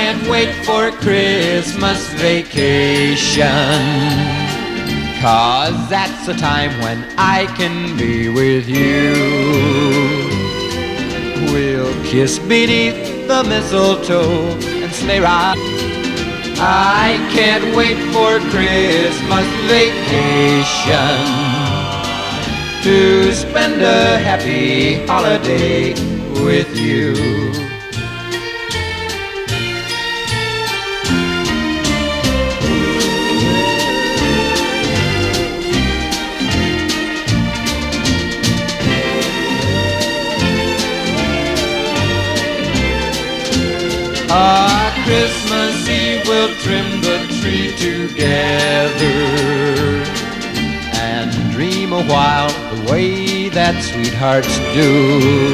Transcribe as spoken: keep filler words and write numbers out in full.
can't wait for Christmas vacation, 'cause that's the time when I can be with you. We'll kiss beneath the mistletoe and sleigh ride. I can't wait for Christmas vacation, to spend a happy holiday with you. Ah, Christmas Eve we'll trim the tree together and dream a while the way that sweethearts do.